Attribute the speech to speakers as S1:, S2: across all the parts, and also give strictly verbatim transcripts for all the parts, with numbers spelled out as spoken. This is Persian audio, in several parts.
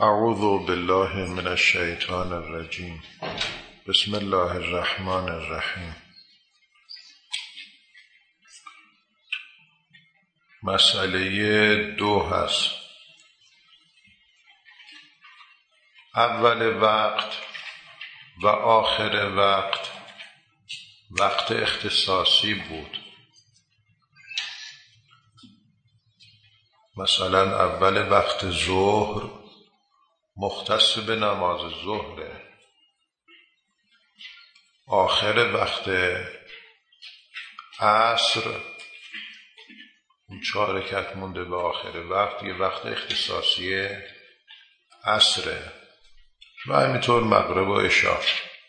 S1: اعوذ بالله من الشیطان الرجیم. بسم الله الرحمن الرحیم. مسئله دو هست. اول وقت و آخر وقت وقت اختصاصی بود. مثلا اول وقت ظهر مختص به نماز ظهره، آخر وقت عصر اون چهار رکعت مونده به آخر وقت یه وقت اختصاصی عصره و همینطور مغرب و عشاء.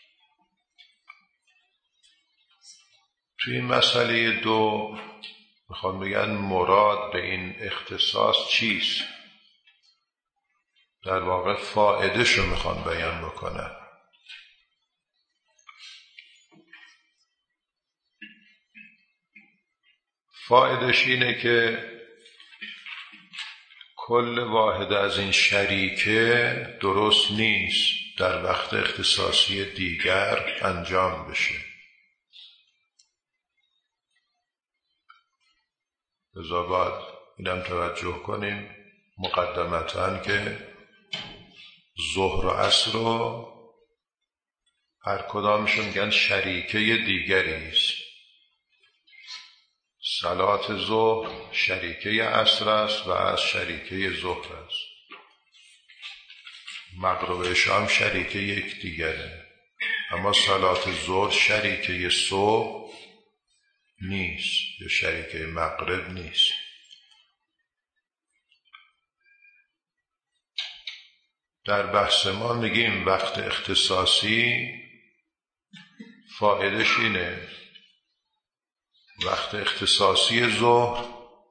S1: توی این مسئله دو میخوام بگن مراد به این اختصاص چیست، در واقع فایده شو میخوام بیان بکنم. فایدهش اینه که کل واحد از این شریکه درست نیست در وقت اختصاصی دیگر انجام بشه. لذا باید اینم توجه کنیم مقدمتاً که ظهر و عصر رو هر کدامشون میگن شریکه دیگری است. صلات ظهر شریکه عصر است و از شریکه ظهر است. مغرب و عشاء هم شریکه یک دیگره، اما صلات ظهر شریکه صبح نیست یا شریکه مغرب نیست. در بحث ما میگیم وقت اختصاصی فایدهش اینه وقت اختصاصی ظهر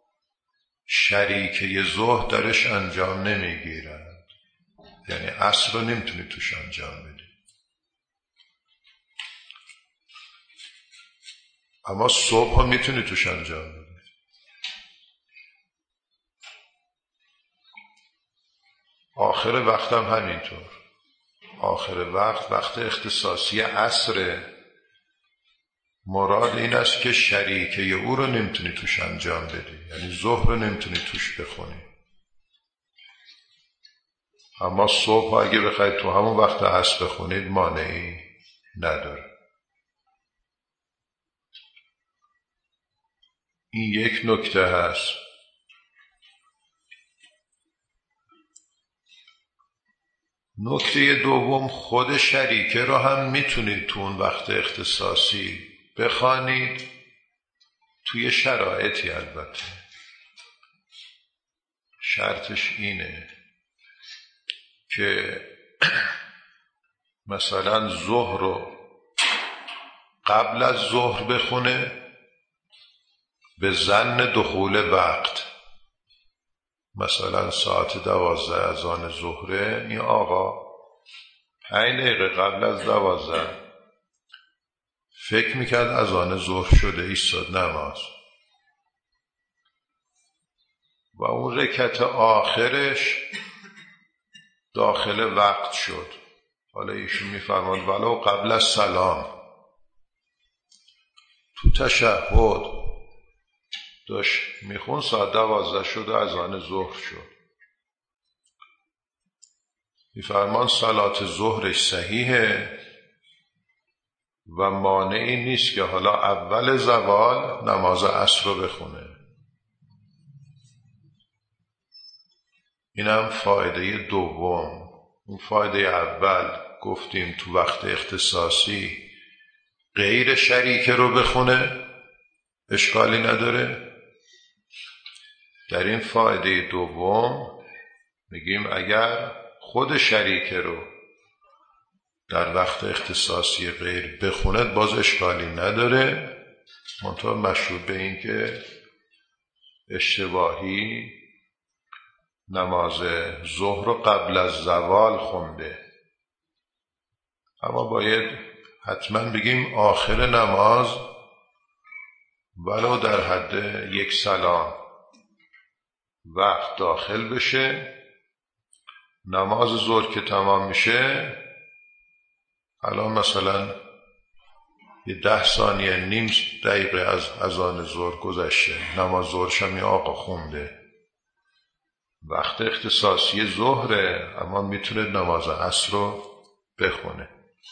S1: شریکه ظهر درش انجام نمیگیرند، یعنی عصر رو نمیتونی توش انجام بدی، اما صبح رو میتونی توش انجام بدی. آخر وقت هم همینطور. آخر وقت وقت اختصاصی عصره، مراد این است که شریکه او رو نمیتونی توش انجام بدی، یعنی ظهر رو نمیتونی توش بخونی، اما صبح اگه بخواید تو همون وقت عصر بخونید مانعی نداره. این یک نکته هست. نکته دوم، خود شریکه رو هم میتونید تو اون وقت اختصاصی بخوانید، توی شرایطی البته. شرطش اینه که مثلا ظهر رو قبل از ظهر بخونه به ظن دخول وقت. مثلا ساعت دوازده از آن ظهره، این آقا پنج دقیقه قبل از دوازده فکر میکرد از آن ظهر شده، ایستاد نماز و اون رکعت آخرش داخل وقت شد. حالا ایشون میفرماد ولو قبل از سلام تو تشهد داشت میخون، ساعت دوازده شد و از آن ظهر شد. میفرمان صلات ظهرش صحیحه و مانعی نیست که حالا اول زوال نماز عصر رو بخونه. اینم فایده دوم. اون فایده اول گفتیم تو وقت اختصاصی غیر شریکه رو بخونه اشکالی نداره. در این فایده دوم میگیم اگر خود شریکه رو در وقت اختصاصی غیر بخوند باز اشکالی نداره، منتها مشروط به این که اشتباهی نماز ظهر رو قبل از زوال خونده. اما باید حتما بگیم آخر نماز ولو در حد یک سلام وقت داخل بشه نماز ظهر که تمام میشه، الان مثلا یه ده ثانیه نیم دقیقه از اذان ظهر گذشته، نماز ظهرش هم یه آقا خونده، وقت اختصاصی ظهره، اما میتونه نماز عصر رو بخونه.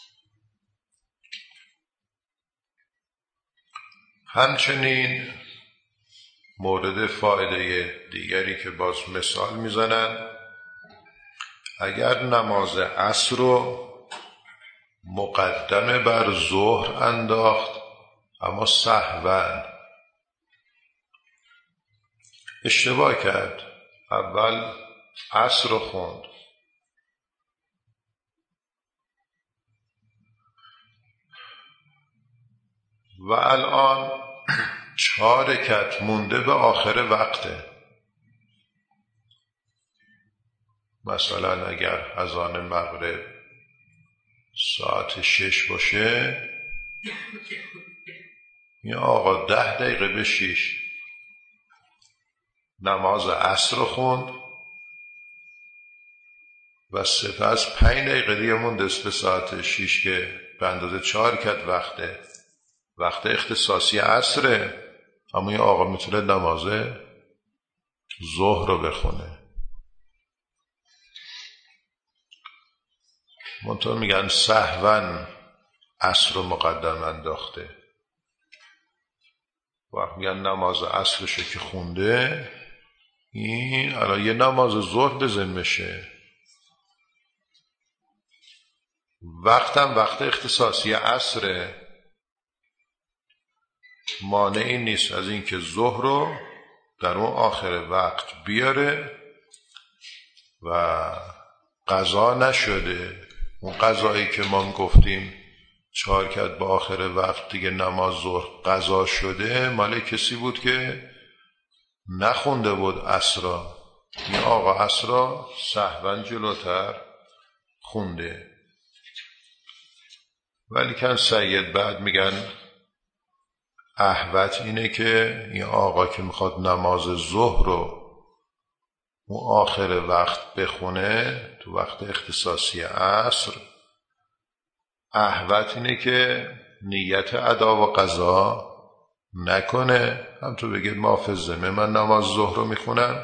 S1: همچنین مورد فایده دیگری که باز مثال میزنن، اگر نماز عصر رو مقدمه بر ظهر انداخت اما سهواً اشتباه کرد، اول عصر رو خوند، و الان چهار رکعت مونده به آخر وقته. مثلا اگر اذان مغرب ساعت شش باشه، این آقا ده دقیقه به شش نماز عصر رو خوند و سپس پنج دقیقه دیگه مونده به ساعت شش که به اندازه چهار رکعت وقته، وقت اختصاصی عصره، اما این آقا میتونه نماز ظهر رو بخونه. منطقه میگن سهواً عصر رو مقدم انداخته، و میگن نماز عصرشو که خونده، این الان یه نماز ظهر به ذمشه، وقتم وقت اختصاصی عصره، مانعی نیست از این که ظهر رو در اون آخر وقت بیاره و قضا نشده. اون قضایی که ما گفتیم چهار رکعت با آخر وقت دیگه نماز ظهر قضا شده، مال کسی بود که نخونده بود عصرا، این آقا عصرا سهواً جلوتر خونده. ولی کن سید بعد میگن احوط اینه که این آقا که میخواد نماز ظهر رو اون آخر وقت بخونه تو وقت اختصاصی عصر، احوط اینه که نیت ادا و قضا نکنه، هم تو بگید محافظمه من نماز ظهر رو میخونم.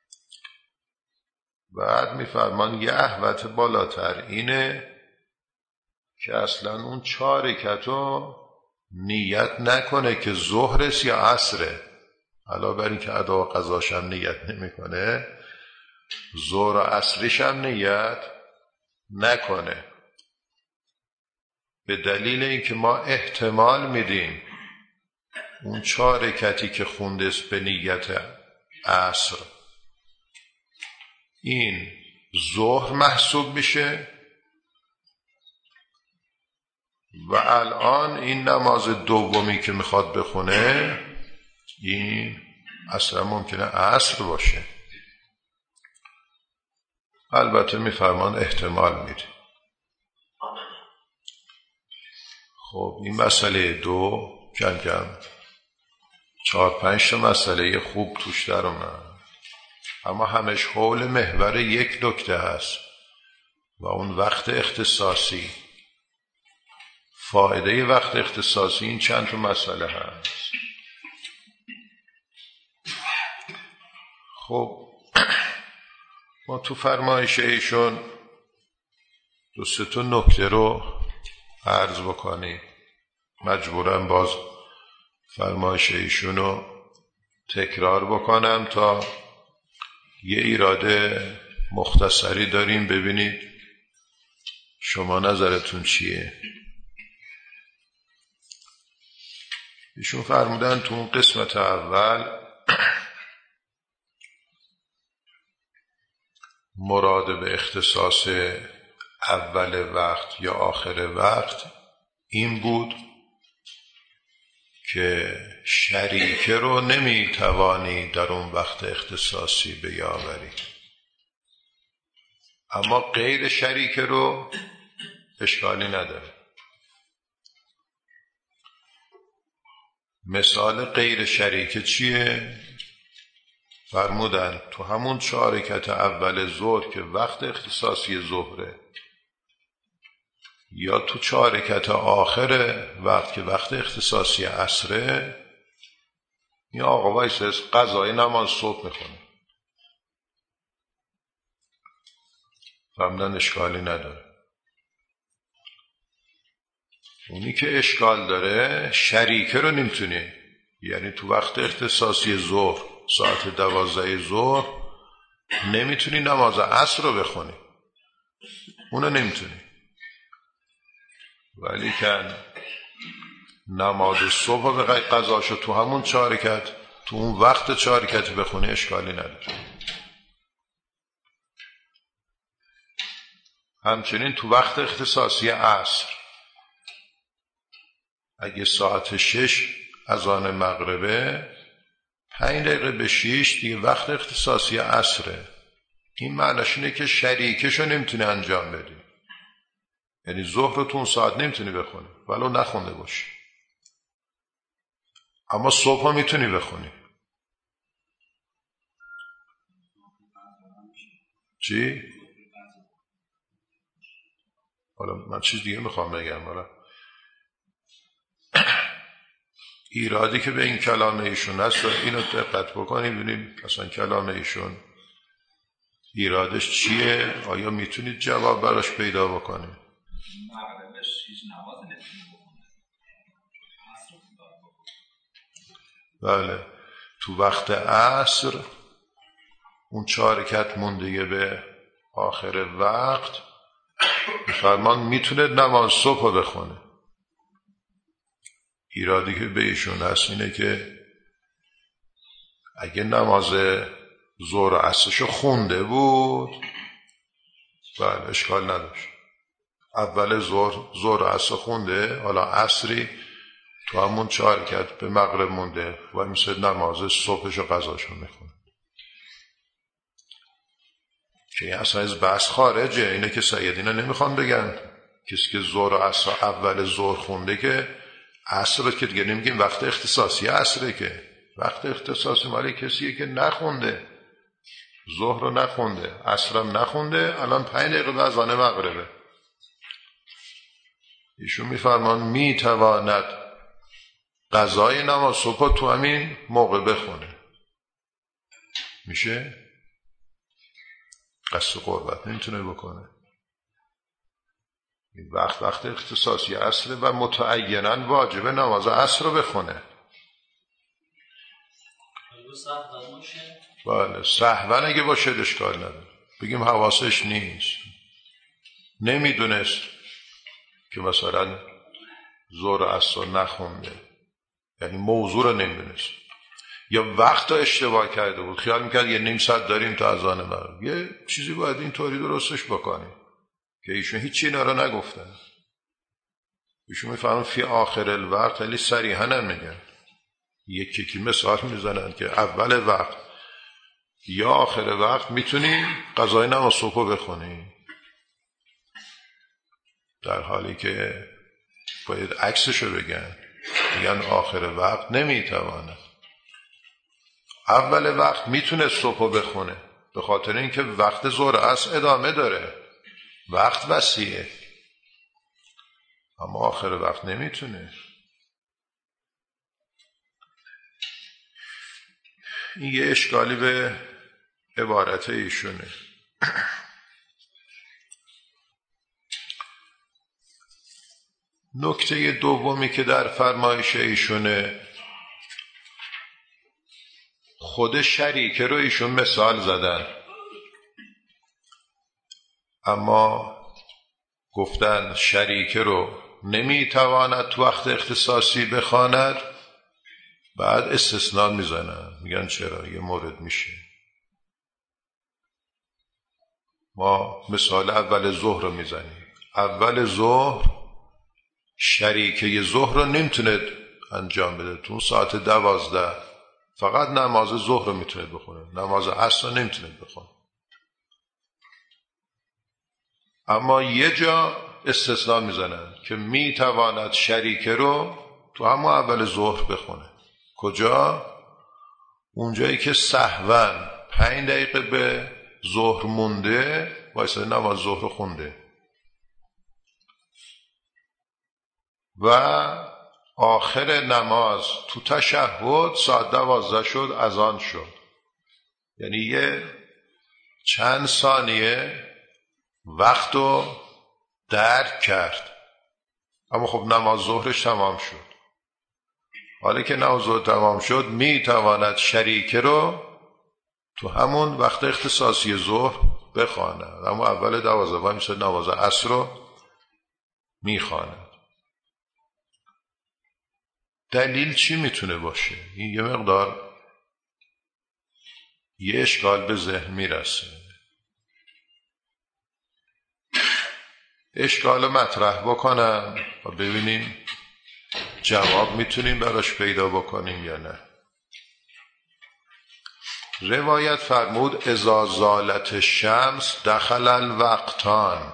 S1: بعد میفرمان یه احوط بالاتر اینه که اصلا اون چهار رکعت رو نیت نکنه که ظهرست یا عصره، علاوه بر این که ادا و قضاش هم نیت نمیکنه، ظهر و عصرش هم نیت نکنه، به دلیل اینکه ما احتمال میدیم اون چهار رکعتی که خوندست به نیت عصر این ظهر محسوب میشه، و الان این نماز دومی که میخواد بخونه این اصلا ممکنه عصر باشه. البته میفرمان احتمال میده. خب این مسئله دو کم کم چهار پنج تا مسئله خوب توش در اومد، اما همش حول محور یک نکته هست و اون وقت اختصاصی. فایده وقت اختصاصی این چند تا مسئله هست. خب ما تو فرمایش ایشون دو سه تا نکته رو عرض بکنیم، مجبورم باز فرمایش ایشون رو تکرار بکنم تا یه ایراده مختصری داریم، ببینید شما نظرتون چیه. ایشون فرمودن تو اون قسمت اول مراد به اختصاص اول وقت یا آخر وقت این بود که شریکه رو نمیتوانی در اون وقت اختصاصی بیاوری، اما غیر شریکه رو اشکالی نداره. مثال غیر شریکه چیه؟ فرمودن تو همون چهار رکعت اول ظهر که وقت اختصاصی ظهره یا تو چهار رکعت آخر وقت که وقت اختصاصی عصره، این آقا وایسه قضای نماز صبح میخونه. فرمودن اشکالی نداره. اونی که اشکال داره شریکه رو نمیتونی، یعنی تو وقت اختصاصی ظهر ساعت دوازده ظهر نمیتونی نماز عصر رو بخونی، اونو نمیتونی، ولی که نماز صبح رو بقید قضاشو تو همون چهار رکعت تو اون وقت چهار رکعت بخونی اشکالی نداره. همچنین تو وقت اختصاصی عصر اگه ساعت شش اذان مغربه، پنج دقیقه به شیش دیگه وقت اختصاصی عصره. این معناش اینه که شریکشو نمیتونی انجام بدی، یعنی ظهر رو تو اون ساعت نمیتونی بخونی ولو نخونده باشی، اما صبح ها میتونی بخونی. چی؟ حالا من چیز دیگه میخوام بگم. حالا ایرادی که به این کلام ایشون هست اینو دقت بکنید ببینیم اصلا کلام ایشون ایرادش چیه، آیا میتونید جواب براش پیدا بکنید؟
S2: مغربش هیچ نماز نمیتونی بخونه.
S1: بله، تو وقت عصر اون چهار رکعت مونده به آخر وقت فرمان میتونه نماز صبح بخونه. ایرادی که به ایشون هست اینه که اگه نماز ظهر و عصرشو خونده بود بله اشکال نداشت، اول ظهر ظهر و عصر خونده، حالا عصری تو همون چهار رکعت به مغرب مونده و مثل نماز صبحشو قضاشو میخونه که اصلا از بحث خارجه. اینه که سیدینا نمیخوان بگن کسی که ظهر و عصر اول ظهر خونده که عصر که دیگه نمیگیم وقت اختصاصی عصره، که وقت اختصاصی مالی کسیه که نخونده، ظهر رو نخونده عصرم نخونده، الان پنج دقیقه به اذان مغربه. ایشون میفرمان میتواند قضای نماز صبح تو همین موقع بخونه. میشه؟ قصد قربت نمیتونه بکنه. این وقت وقت اختصاصی عصره و متعیناً واجبه نماز عصر رو بخونه. بله سهون اگه باشه اشکال نداره، بگیم حواسش نیست، نمیدونست که مثلا ظهر عصر نخونده، یعنی موضوع رو نمیدونست، یا وقت رو اشتباه کرده بود، خیال میکرد یه نیم ساعت داریم تا اذان مغرب، یه چیزی باید این طوری درستش بکنیم که ایشون هیچی اینا رو نگفتن. ایشون میفهمن فی آخر الوقت، ولی صریحا نمیگن، یکی که مثال میزنن که اول وقت یا آخر وقت میتونی قضای نماز صبح بخونی، در حالی که باید عکسشو بگن، میگن آخر وقت نمیتواند، اول وقت میتونه صبح بخونه، به خاطر اینکه وقت ظهر عصر ادامه داره، وقت وسیعه، اما آخر وقت نمیتونه. این یه اشکالی به عبارت ایشونه. نکته دومی که در فرمایش ایشونه، خود شریکه رو ایشون مثال زدن، اما گفتن شریکه رو نمیتواند تو وقت اختصاصی بخواند، بعد استثناء میزنن، میگن چرا؟ یه مورد میشه. ما مثال اول ظهر رو میزنیم، اول ظهر شریکه ظهر رو نمیتونه انجام بده، تو ساعت دوازده فقط نماز ظهر رو میتونه بخونه، نماز عصر رو نمیتونه بخونه، اما یه جا استثناء میزنن که میتواند شریکه رو تو همون اول ظهر بخونه. کجا؟ اونجایی که سهواً پنج دقیقه به ظهر مونده وایساده نماز ظهر خونده و آخر نماز تو تشهد ساعت دوازده شد اذان شد، یعنی یه چند ثانیه وقت رو درک کرد، اما خب نماز ظهرش تمام شد. حالا که نماز ظهر تمام شد میتواند شریکه رو تو همون وقت اختصاصی ظهر بخواند، اما اول دوازده وای میشه نماز عصر رو میخواند. دلیل چی میتونه باشه؟ این یه مقدار یه اشکال به ذهن میرسه. اشکال مطرح بکنم و ببینیم جواب میتونیم براش پیدا بکنیم یا نه. روایت فرمود اذا زالت الشمس دخل الوقتان.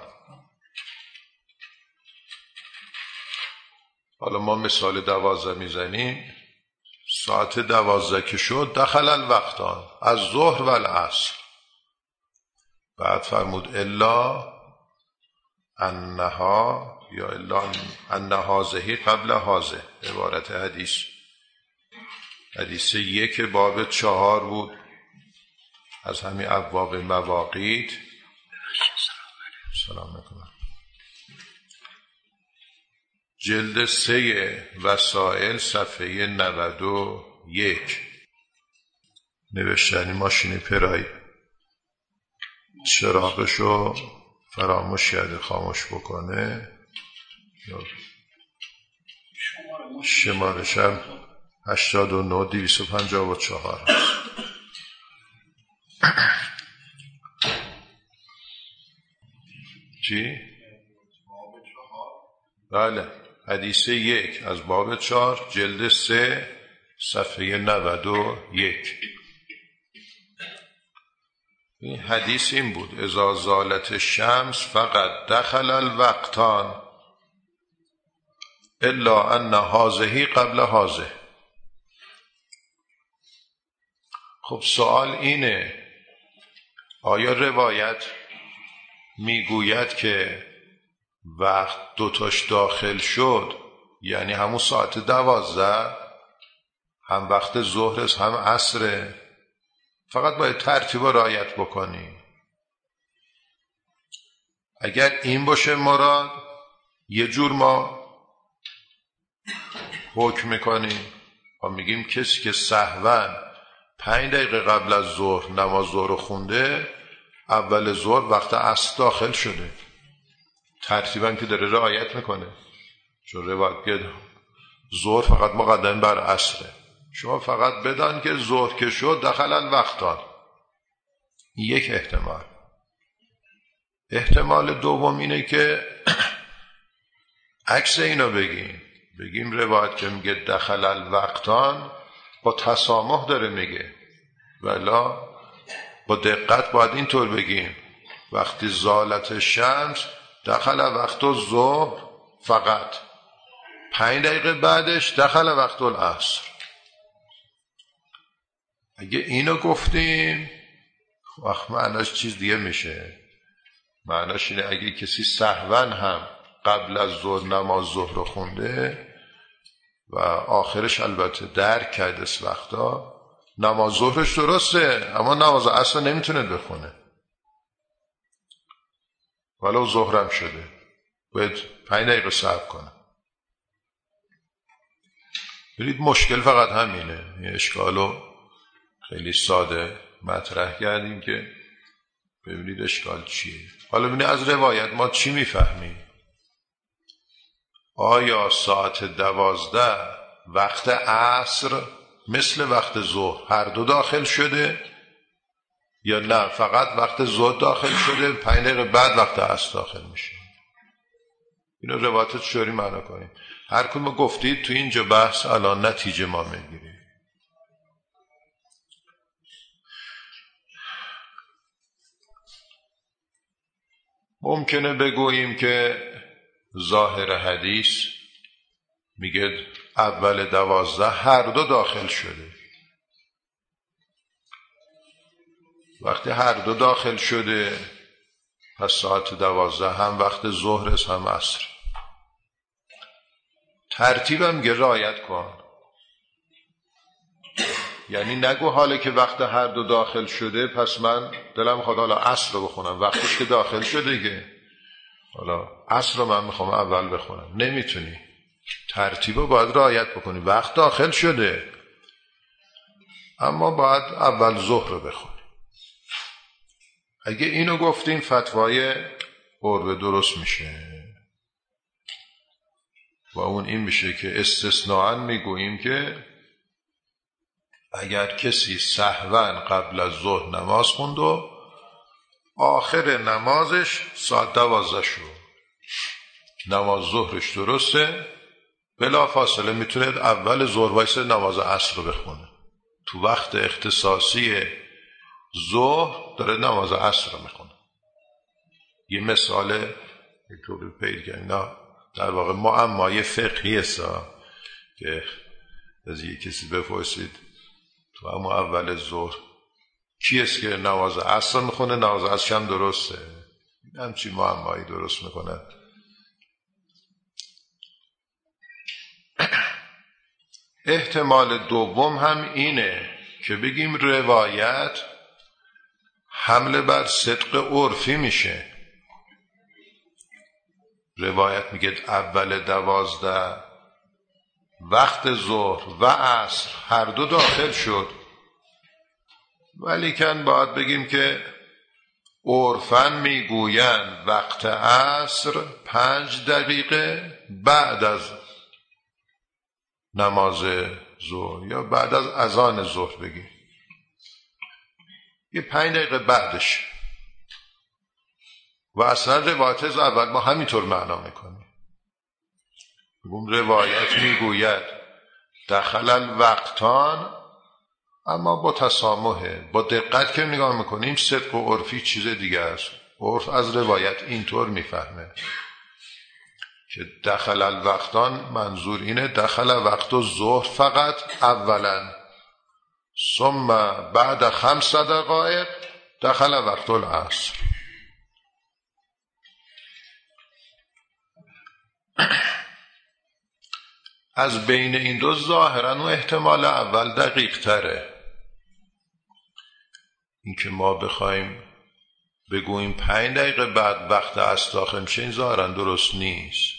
S1: حالا ما مثال دوازده میزنیم، ساعت دوازده که شد دخل الوقتان از ظهر و العصر. بعد فرمود الا انها یا الا ان هذه قبل هذه، عبارت حدیث حدیث یک باب چهار بود از همین ابواب مواقیت. سلام میکنم. جلد سه وسائل صفحه نود و یک. نوشتنی ماشین پرای چراغشو فراموش کرده خاموش بکنه، شمارشم هشتاد و نه دویست و پنجاه و چهار هست. چی؟ بله، حدیث یک از باب چهار جلد سه صفحه نود و یک. این حدیث این بود اذا زالت الشمس فقط دخل الوقتان الا ان هذه قبل هذه. خب سوال اینه آیا روایت میگوید که وقت دوتاش داخل شد یعنی همون ساعت دوازده هم وقت ظهر هم عصره، فقط باید ترتیب رعایت بکنی؟ اگر این باشه مراد یه جور ما حکم میکنیم و میگیم کسی که سهواً پنج دقیقه قبل از ظهر نماز ظهر خونده اول ظهر وقت عصر داخل شده، ترتیباً که داره رعایت میکنه، چون روایت که ظهر فقط مقدم بر عصره. شما فقط بدان که ظهر که شد دخل الوقتان. یک احتمال. احتمال دوم اینه که عکس اینو بگیم بگیم روایت که میگه دخل الوقتان با تسامح داره میگه، ولی با دقت باید اینطور بگیم وقتی زالت شمس دخل وقت الظهر فقط پنج دقیقه بعدش دخل وقت العصر. اگه اینو گفتیم وقت معناش چیز دیگه میشه. معناش اینه اگه کسی سهواً هم قبل از ظهر نماز ظهر رو خونده و آخرش البته درک کرده اس وقتا نماز ظهرش درسته اما نماز عصر نمیتونه بخونه ولو ظهرم شده، باید پنج دقیقه صبر کنه. برید مشکل فقط همینه. این اشکالو خیلی ساده مطرح کردیم که ببینید اشکال چیه. حالا ببینید از روایت ما چی میفهمیم. آیا ساعت دوازده وقت عصر مثل وقت ظهر هر دو داخل شده یا نه فقط وقت ظهر داخل شده پنج دقیقه بعد وقت عصر داخل میشه؟ اینو روایت چطوری معنا کنیم؟ هر کدوم گفتید تو اینجا بحث الان نتیجه ما میگیریم. ممکنه بگوییم که ظاهر حدیث میگه اول دوازده هر دو داخل شده، وقتی هر دو داخل شده پس ساعت دوازده هم وقت ظهر است هم عصر. ترتیبم گه رعایت کن، یعنی نگو حالا که وقت هر دو داخل شده پس من دلم خواهد حالا عصر رو بخونم، وقتش که داخل شده که حالا عصر رو من میخوام اول بخونم. نمیتونی، ترتیب رو باید رعایت بکنی. وقت داخل شده اما باید اول ظهر رو بخونی. اگه اینو گفتیم فتوای عروه درست میشه و اون این میشه که استثناءً میگوییم که اگر کسی سهواً قبل از ظهر نماز خوند و آخر نمازش ساعت دوازده شد، نماز ظهرش درسته، بلا فاصله میتونه اول ظهر وایسه نماز عصر رو بخونه. تو وقت اختصاصی ظهر داره نماز عصر رو میخونه. یه مثال یک طوری پیدا کردن در واقع معمای فقهی است که از یک کسی بپرسید تو اما اول ظهر کی است که نماز عصر میخونه، نماز عصر هم درسته، همچی معمایی درست میکنه. احتمال دوم هم اینه که بگیم روایت حمله بر صدق عرفی میشه. روایت میگه اول دوازده وقت ظهر و عصر هر دو داخل شد، ولیکن باید بگیم که عرفاً میگویند وقت عصر پنج دقیقه بعد از نماز ظهر یا بعد از اذان ظهر بگیم، یه پنج دقیقه بعدش. و اصلا روایت از اول ما همینطور معنا میکنیم. اون روایت میگوید دخل الوقتان، اما با تسامحه، با دقت که نگاه میکنیم صدق و عرفی چیز دیگه است. عرف از روایت اینطور میفهمه که دخل الوقتان منظور اینه دخل وقت الظهر فقط اولا، ثم بعد خمس دقایق دخل وقت العصر. از بین این دو ظاهرا و احتمال اول دقیق تره. این که ما بخوایم بگوییم پنج دقیقه بعد وقت عصر داخل میشه، این ظاهرا درست نیست.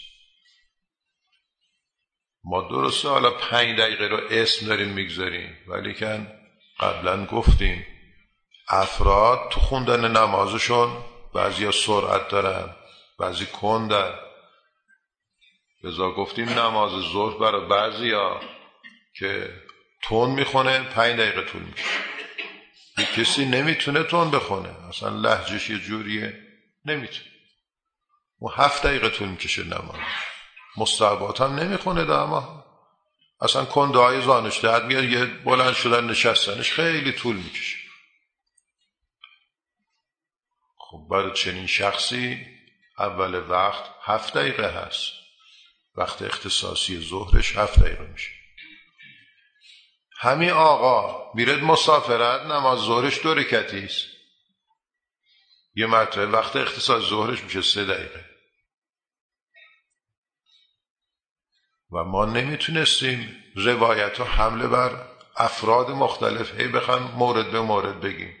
S1: ما درسته حالا پنج دقیقه رو اسم داریم میگذاریم، ولی که قبلا گفتیم افراد تو خوندن نمازشون بعضی ها سرعت دارن بعضی کندن. لذا گفتیم نماز ظهر برای بعضی ها که تون میخونه پنج دقیقه طول میشه. یه کسی نمیتونه تون بخونه، اصلا لهجهش یه جوریه نمیتونه، و هفت دقیقه طول میکشه نماز. مستحبات هم نمیخونه داما، اصلا کنده های زانش درد میاد، یه بلند شدن نشستنش خیلی طول میکشه. خب برای چنین شخصی اول وقت هفت دقیقه هست، وقت اختصاصی ظهرش هفت دقیقه میشه. همین آقا میرد مسافرت، نماز ظهرش دو رکعتی است، یه مرتبه وقت اختصاص ظهرش میشه سه دقیقه. و ما نمیتونستیم روایت رو حمله بر افراد مختلف هی بخوام مورد به مورد بگیم،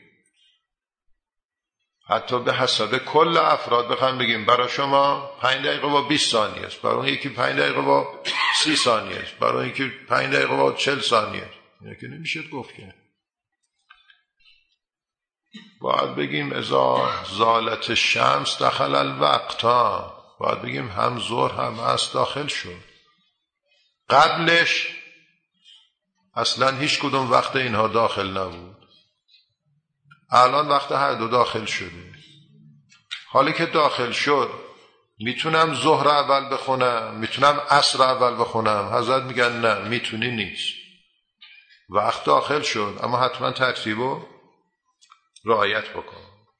S1: حتی به حسب کل افراد بخوام بگیم برای شما پنج دقیقه و بیست ثانیه است، برای اون یکی پنج دقیقه و سی ثانیه است، برای اون یکی پنج دقیقه و چهل ثانیه است. اینه که نمیشه گفت که. باید بگیم اذا زالت الشمس دخل الوقتا، باید بگیم هم ظهر هم عصر داخل شد. قبلش اصلا هیچ کدوم وقت اینها داخل نبود، الان وقت هر دو داخل شده. حالی که داخل شد میتونم ظهر اول بخونم، میتونم عصر اول بخونم. حضرت میگن نه میتونی نیست، وقت داخل شد اما حتما ترتیبو رعایت بکن.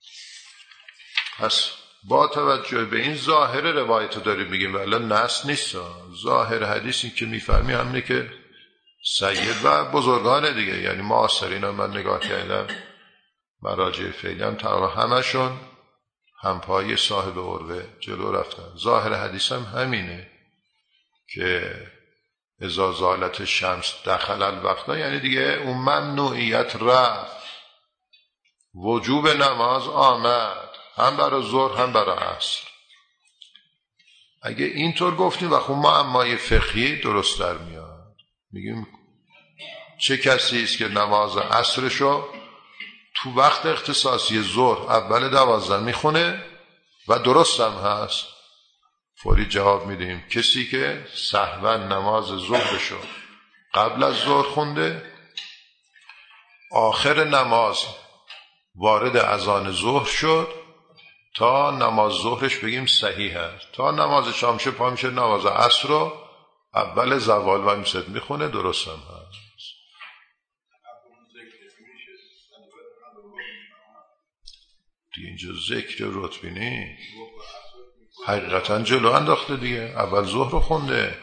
S1: پس با توجه به این ظاهر روایت رو داریم میگیم، ولی نص نیست. ظاهر حدیثی که میفهمی همینه که سید و بزرگان دیگه، یعنی معاصرین هم من نگاه کردم، مراجع فعلی هم تقریبا همشون همپای صاحب عروه جلو رفتن. ظاهر حدیث هم همینه که اذا زالت شمس دخل الوقت، یعنی دیگه اون ممنوعیت رفت، وجوب نماز آمد، هم برای ظهر هم برای عصر. اگه اینطور گفتیم و خب معمای فقهی درست در میاد، میگیم چه کسی است که نماز عصرشو تو وقت اختصاصی ظهر اول دوازده میخونه و درست هم هست؟ فوری جواب میدیم کسی که سهوا نماز ظهرشو قبل از ظهر خونده، آخر نماز وارد اذان ظهر شد، تا نماز ظهرش بگیم صحیح هست، تا نماز شام شه پا میشه نماز عصر رو اول زوال و میسد میخونه، درست هم هست. دیگه اینجا ذکر رتبی نی، حقیقتا جلو انداخته دیگه، اول ظهر رو خونده.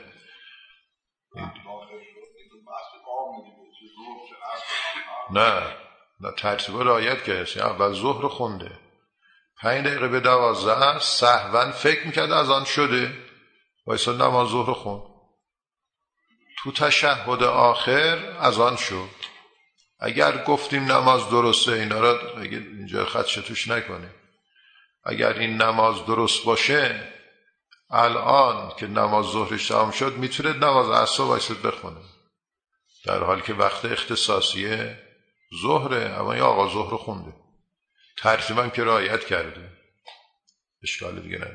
S1: نه نه ترتیب رعایت کرده، اول ظهر رو خونده، پنج دقیقه به دوازده سهوا فکر میکرد از آن شده، وایسا نماز ظهر رو خون، تو تشهد آخر از آن شد. اگر گفتیم نماز درسته، اینا را اگر اینجا خدشه توش نکنه، اگر این نماز درست باشه الان که نماز ظهرش تمام شد میتونه نماز عصر وایسد بخونه، در حالی که وقت اختصاصیه ظهره، اما یا آقا ظهر خونده، ترتیبم که رعایت کرده، اشکال دیگه نداره.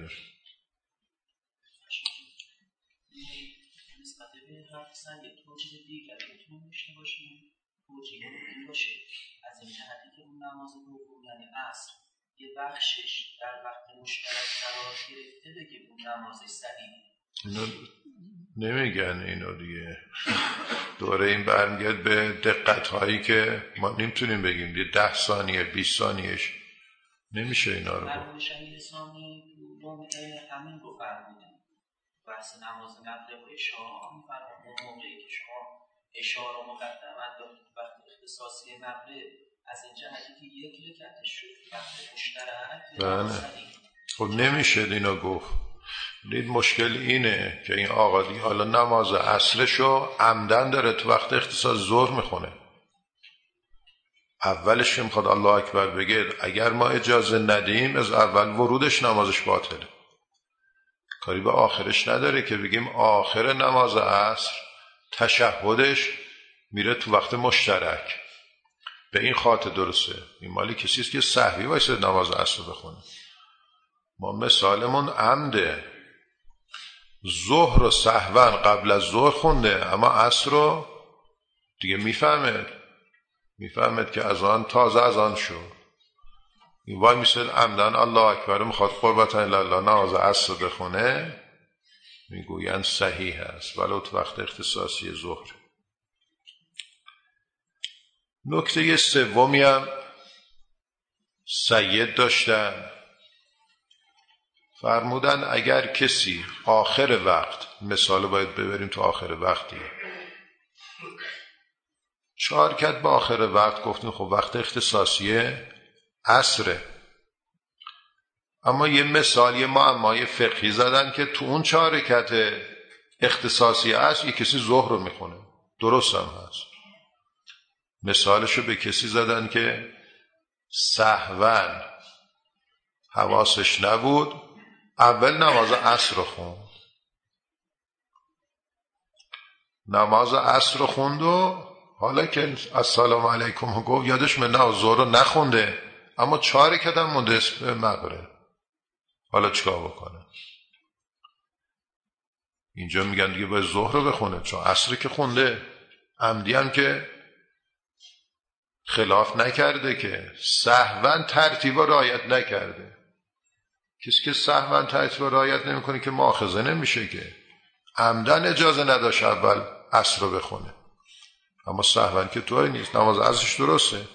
S3: نسبت به حفظن یک توجیه دیگر میتونیم داشته باشیم، توجیه این باشه از این جهتی که اون نماز دوم یعنی عصر یه بخشش در وقت مشترک قرار گرفته بگه اون نمازش صحیح.
S1: اینو نمیگن، اینو دیگه دوره این برمیگرد به دقت هایی که ما نمیتونیم بگیم، دیگه ده ثانیه بیست ثانیهش نمیشه اینا رو
S3: مرمون شمیر ثانی دومه همین رو فرمودن بحث نماز مغرب و عشاء میفرمون اون موقعی که شما عشاء رو مقدمت دارید وقت اختصاصی مغرب از این جهتی که یک رکعتش شد وقت مشترک.
S1: بله خب نمیشه اینو گفت. دید مشکل اینه که این آقا دیگه حالا نماز عصرشو عمدن داره تو وقت اختصاص ظهر میخونه، اولش که میخواد الله اکبر بگه، اگر ما اجازه ندیم از اول ورودش نمازش باطله، کاری به آخرش نداره که بگیم آخر نماز عصر تشهدش میره تو وقت مشترک، به این خاطر درسته. این مالی کسیست که سهوی وایسه نماز عصر بخونه. ما مثالمون عمده، ظهر و سهوا قبل از ظهر خونده، اما عصر رو دیگه میفهمد میفهمد که از آن تازه از آن شد، این وای میسد عمدن الله اکبر میخواد قربتا الله نماز عصر بخونه، میگوین صحیح است ولو تو وقت اختصاصی ظهر. نکته سومی هم سید داشتن، فرمودن اگر کسی آخر وقت، مثال باید ببریم تو آخر وقتی، چهار رکعت به آخر وقت گفتیم خب وقت اختصاصیه عصره، اما یه مثال یه معمای فقهی زدن که تو اون چهار رکعت اختصاصی عصر یه کسی ظهر رو میخونه، درست هم هست. مثالشو به کسی زدن که سهواً حواسش نبود اول نماز عصر رو خوند، نماز عصر رو خوند و حالا که السلام علیکم گفت یادش من نماز ظهر رو نخونده، اما چهار رکعت هم مونده اسم مغرب، حالا چیکار بکنه؟ اینجا میگن دیگه باید ظهر رو بخونه چون عصر که خونده، عمدی هم که خلاف نکرده، که سهواً ترتیب رعایت نکرده. کسی که سهواً ترتیب رعایت نمیکنه که مؤاخذه نمیشه، که عمدن اجازه نداشت اول عصر رو بخونه، اما سهواً که طوری نیست، نماز عصرش درسته،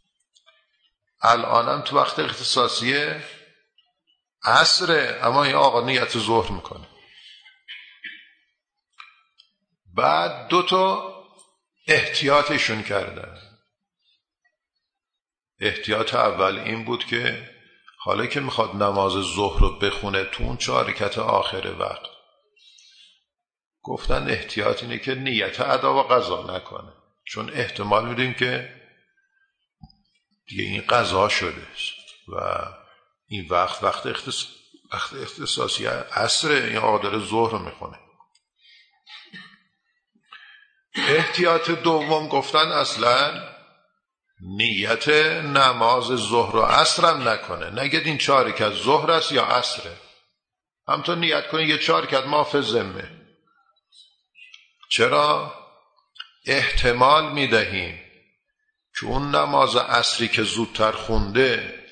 S1: الانم تو وقت اختصاصیه عصره، اما این آقا نیت ظهر میکنه. بعد دو تا احتیاطشون کردن. احتیاط اول این بود که حالا که میخواد نماز ظهر رو بخونه تو اون چهار رکعت آخر وقت، گفتن احتیاط اینه که نیت ادا و قضا نکنه، چون احتمال میدیم که دیگه این قضا شده و این وقت وقت اختص... وقت اختصاصی عصر این آقا داره ظهر رو میخونه. احتیاط دوم گفتن اصلا نیت نماز ظهر و عصر هم نکنه، نگید این چهار رکعت ظهر است یا عصره، همطور نیت کنه یه چهار رکعت ما فی ذمه. چرا؟ احتمال میدهیم که اون نماز عصری که زودتر خونده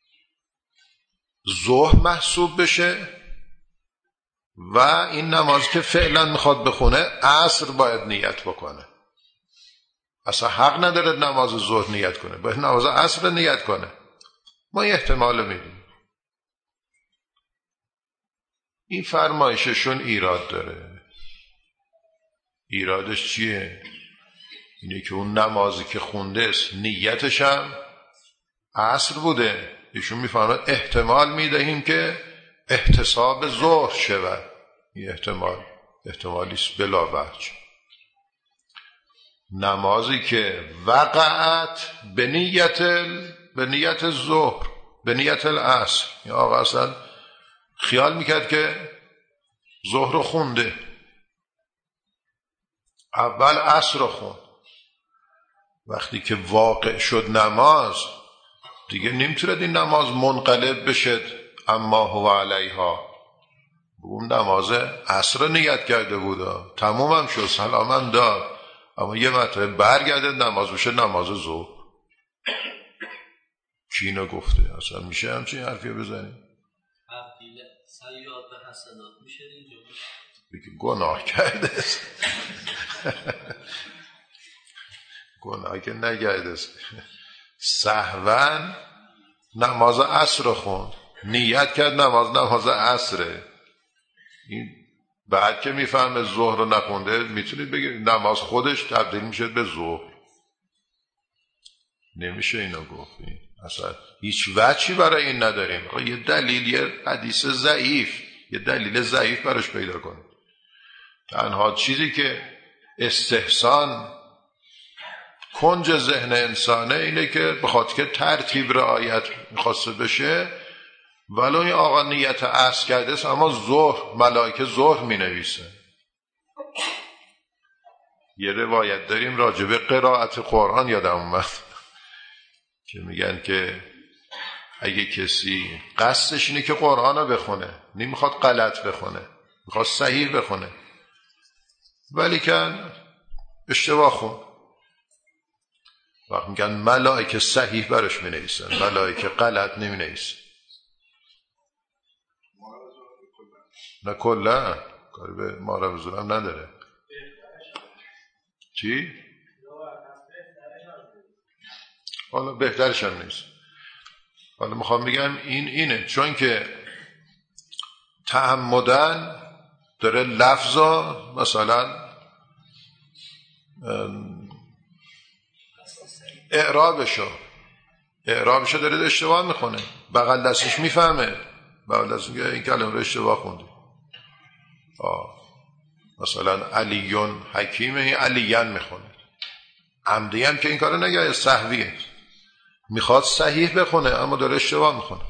S1: ظهر محسوب بشه و این نماز که فعلا میخواد بخونه عصر باید نیت بکنه. اصلا حق نداره نماز ظهر نیت کنه، باید نماز عصر نیت کنه. ما این احتمال میدیم. این فرمایششون ایراد داره. ایرادش چیه؟ اینه که اون نمازی که خونده است نیتش هم عصر بوده. ایشون میفهمد احتمال میدهیم که احتساب ظهر شود. این احتمال احتمالیست بلا وجه. نمازی که وقعت به نیت به نیت ظهر به نیت العصر، این آقا اصلا خیال میکرد که ظهر رو خونده، اول عصر رو خوند، وقتی که واقع شد نماز دیگه نمیتونه این نماز منقلب بشه اما هو علیها. اون نماز عصر نیت کرده بود، تموم هم شد، سلام هم داد، اما یه مرتبه برگرده نماز بشه نماز ظهر. کی اینو گفته؟ اصلا میشه همچین حرفی بزنی؟
S3: تبدیل سیئات به حسنات میشه اینجا
S1: بگی گناه کرده است. گناه که نکرده است، سهوا نماز عصر خوند، نیت کرد نماز نماز عصره. این بعد که میفهمه ظهر رو نخونده میتونید بگید نماز خودش تبدیل میشه به ظهر. نمیشه اینو گفتیم، اصلا هیچ وجهی برای این نداریم. یه دلیل، یه حدیث ضعیف، یه دلیل ضعیف براش پیدا کنید. تنها چیزی که استحسان کنج ذهن انسانه اینه که بخاطر که ترتیب رعایت میخواسته بشه، ولو این آقا نیت عصر کرده است اما ظهر، ملائکه ظهر می نویسه. یه روایت داریم راجب قرائت قرآن یادم اومد که میگن که اگه کسی قصدش اینه که قرآن رو بخونه، نمیخواد غلط بخونه، میخواد صحیح بخونه، ولی کن اشتباه خون، وقت میگن ملائکه صحیح برش می نویسن، ملائکه غلط نمی نویسن. نه کلا کاری به ما رو بزرم نداره. چی؟ حالا بهترش هم نیست. حالا میخوام بگم این اینه، چون که تعمدن داره لفظا مثلا اعرابشو اعرابشو داره اشتباه میکنه، بغل دستش میفهمه، بغل دستش میگه این کلمه رو اشتباه خوندی. آه. مثلا علیون حکیمه، این علیان میخونه، عمدی هم که این کارو نگه، سهویه، میخواد صحیح بخونه اما داره اشتباه میخونه.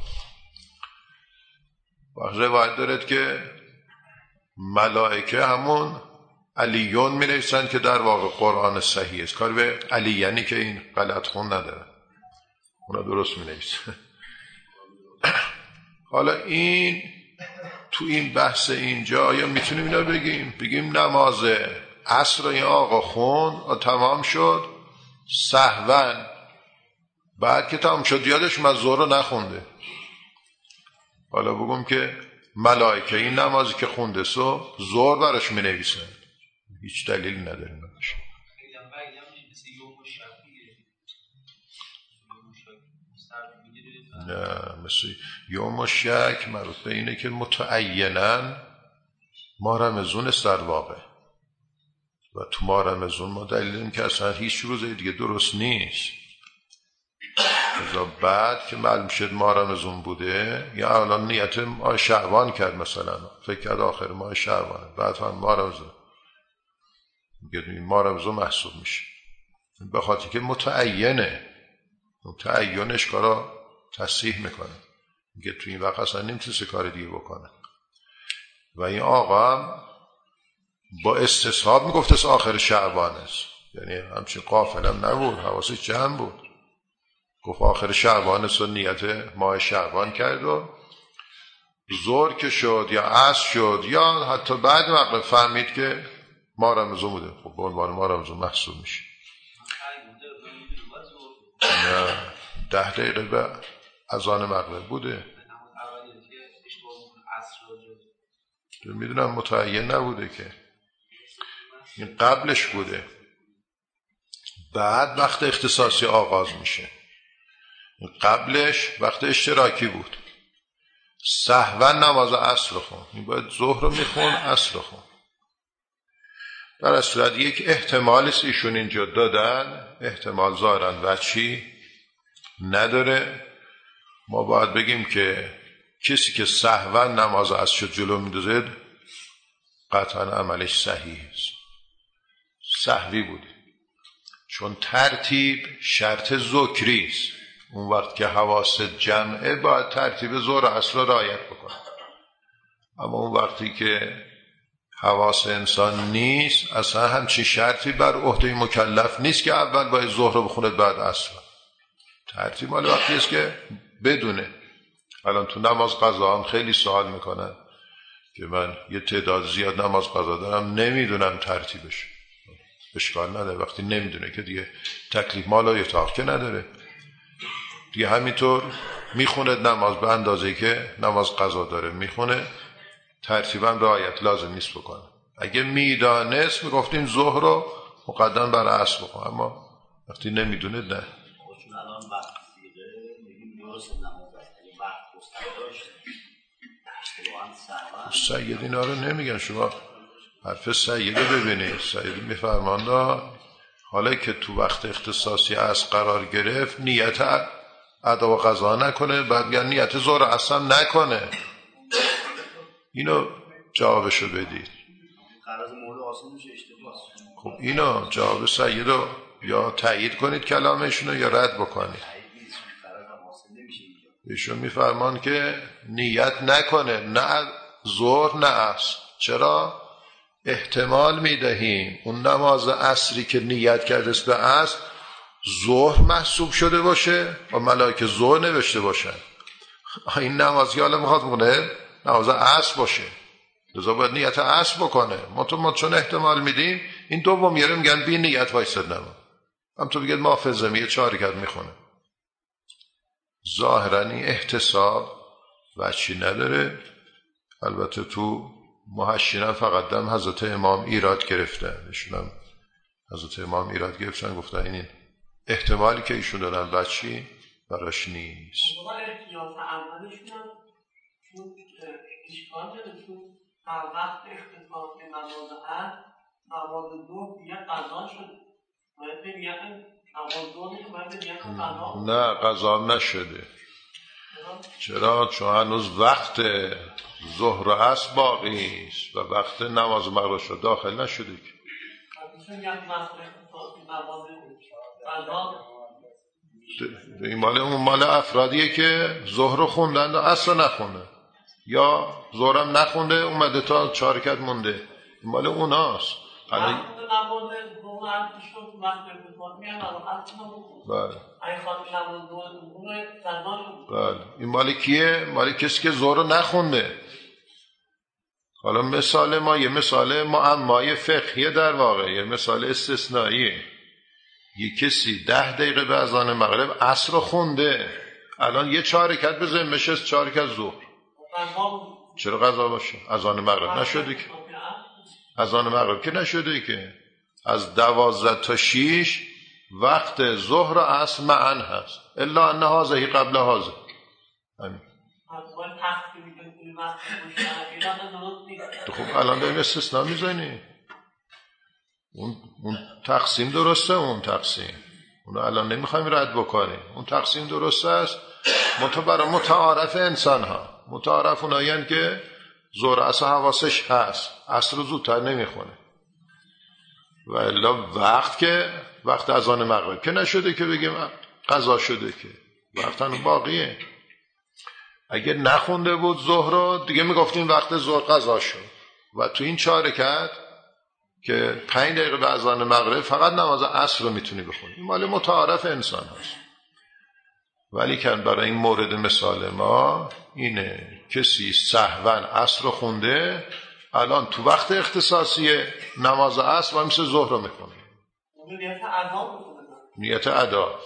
S1: و روایت دارد که ملائکه همون علیون می نویسن که در واقع قرآن صحیح است، کار به علیانی که این غلط خون نداره، اونا درست می نویسن. حالا این تو این بحث اینجا آیا میتونیم اینا بگیم بگیم نماز عصر این آقا خون و تمام شد سهوا، بعد که تمام شد یادش من ظهر رو نخونده، حالا بگم که ملائکه این نمازی که خونده سو ظهر برش می نویسن، هیچ دلیل نداریم براش. نه مثل یوم شک مربوط به اینه که متعیناً ما رمضون است در واقع، و تو ما رمضون ما دلیلیم که اصلا هیچ روز دیگه درست نیست. ازا بعد که معلوم شد ماه رمضان بوده، یا الان نیت ماه شعبان کرد، مثلا فکر کرد آخر ماه شعبانه، بعد هم ماه رمضان میگه ماه رمضان محسوب میشه، به خاطر که متعینه، متعینش کارا تصحیح میکنه، میگه تو این وقت اصلا نمیتونه کار دیگه بکنه. و این آقا هم با استصحاب میگفت آخر شعبان است، یعنی همچین غافلم نبود، حواسش جمع بود، گفت آخر شعبان است و نیت ماه شعبان کرد و ظهر که شد یا عصر شد یا حتی بعد مغرب فهمید که ماه رمضان بوده، خب به عنوان ماه رمضان محسوب میشه. نه ده دقیقه به اذان مغرب بوده، میدونم متعین نبوده که این قبلش بوده، بعد وقت اختصاصی آغاز میشه، قبلش وقت اشتراکی بود. سهوا نماز عصر رو خون، این باید ظهر رو میخون عصر رو خون. در از صورت یک احتمالی ایشون اینجا دادن، احتمال ظاهرن وچی نداره. ما باید بگیم که کسی که سهوا نماز عصر جلو میدوزد قطعا عملش صحیح است، سهوی بوده، چون ترتیب شرط ذکری است. اون وقت که حواس جمعه باید ترتیب ظهر و عصر را رعایت بکنه، اما اون وقتی که حواس انسان نیست اصلا همچین شرطی بر عهده مکلف نیست که اول باید ظهر رو بخونه بعد عصر. ترتیب مال وقتی است که بدونه. الان تو نماز قضا هم خیلی سوال میکنن که من یه تعداد زیاد نماز قضا دارم نمیدونم ترتیبش، اشکال نداره، وقتی نمیدونه که دیگه تکلیف مالا یتاق که نداره دیگه، همینطور میخونه نماز به اندازه‌ای که نماز قضا داره میخونه، ترتیبا رعایت لازم نیست بکنه. اگه میدانست میگفتیم ظهر رو مقدم بر عصر بکن، اما وقتی نمیدونه نه.
S3: الان وقت دیگه میگیم درست نماز است، وقت گسترده
S1: سید اینا رو نمیگن، شما حرف سید ببینید. سید میفرمانده حالا که تو وقت اختصاصی از قرار گرفت نیت ادا و قضا نکنه، بعد میگن نیت ظهر اصلا نکنه. اینو جوابشو بدید. خب اینو جواب سیدو یا تایید کنید کلامشونو یا رد بکنید. ایشون میفرمان که نیت نکنه، نه ظهر نه عصر. چرا؟ احتمال میدهیم اون نماز عصری که نیت کرده است به عصر ظهر محسوب شده باشه و ملائکه ظهر نوشته باشن. این نمازی حالا میخواد بکنه نماز عصر باشه، لذا باید نیت عصر بکنه. ما تو ما چون احتمال میدیم این دوم یاره میگن بی نیت وایساد نماز، هم تو بگید محافظه میگه چهار رکعت میخونه. ظاهرا این احتساب وچی نداره. البته تو محشینا فقط دم حضرت امام ایراد گرفتن، ایشون هم حضرت امام ایراد گرفتن گفتن این احتمالی که ایشون دارن وچی براش نیست.
S4: احتیاط اولشون هم چون اشکال داره، چون هر وقت اختصاص نماز عصر نماز ظهر دیگه قضا شده، باید به نیت نماز ظهر باید به نیت قضا.
S1: نه قضا نشده. چرا؟ چون هنوز وقت ظهر و عصر باقی است و وقت نماز مغرب شد داخل نشده که. این مال اون مال افرادیه که ظهر خوندن و عصر نخونده، یا ظهرم نخونده اومده تا چهار رکعت مونده، این مال اوناست. حالا بله بله این مال کیه؟ مال کسی که ظهر نخونده. حالا مثال ما یه مثال معمای فقهیه، در واقع یه مثال استثنائیه. یه کسی ده دقیقه به اذان مغرب عصر رو خونده، الان یه چهار رکعت به ذمه‌ش است، چهار رکعت ظهر. چرا قضا باشه؟ اذان مغرب نشده که، اذان مغرب که نشده که. از دوازده تا شیش وقت ظهر و عصر معاً هست، الا ان هذه قبل هذا. همین. خب الان داریم استثناء میزنی. اون اون تقسیم درسته، اون تقسیم اونو الان نمیخوایم رد بکنیم، اون تقسیم درست است. منتها برای متعارف انسان ها، متعارف اونایی که ظهر عصر حواسش هست، عصر رو زودتر نمیخونه. و الا وقت که وقت اذان مغرب که نشده که بگیم قضا شده، که وقت هنو باقیه. اگه نخونده بود ظهر رو دیگه میگفتیم وقت ظهر قضا شد. و تو این چهار رکعت که پنج دقیقه به اذان مغرب فقط نماز عصر رو میتونی بخونی، این مال متعارف انسان هست. ولی که برای این مورد مثال ما اینه کسی سهوا عصر رو خونده، الان تو وقت اختصاصی نماز عصر و مثل ظهر رو میخونه،
S4: نیت ادا بکنه،
S1: نیت ادا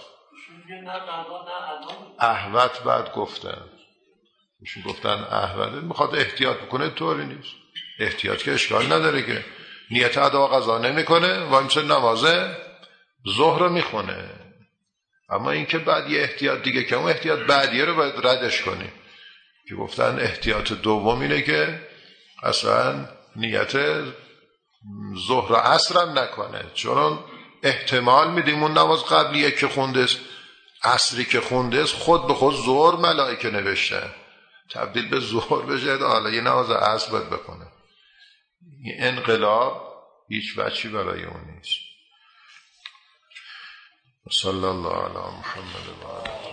S1: احوت بعد گفتن میشون گفتن احوته میخواد احتیاط بکنه، طوری نیست. احتیاط که اشکال نداره، که نیت ادا قضا نمیکنه و مثل نماز ظهر رو میخونه. اما این که بعد یه احتیاط دیگه که اون احتیاط بعدیه رو باید ردش کنیم، که گفتن احتیاط دوم اینه که اصلا نیت ظهر و عصر هم نکنه، چون احتمال میدیم اون نماز قبلیه که خونده عصری که خونده خود به خود ظهر ملائکه نوشته تبدیل به ظهر بشه، حالا یه نماز عصر باید بکنه. این انقلاب هیچ وجهی برای اون نیست. صلی الله علی محمد و آله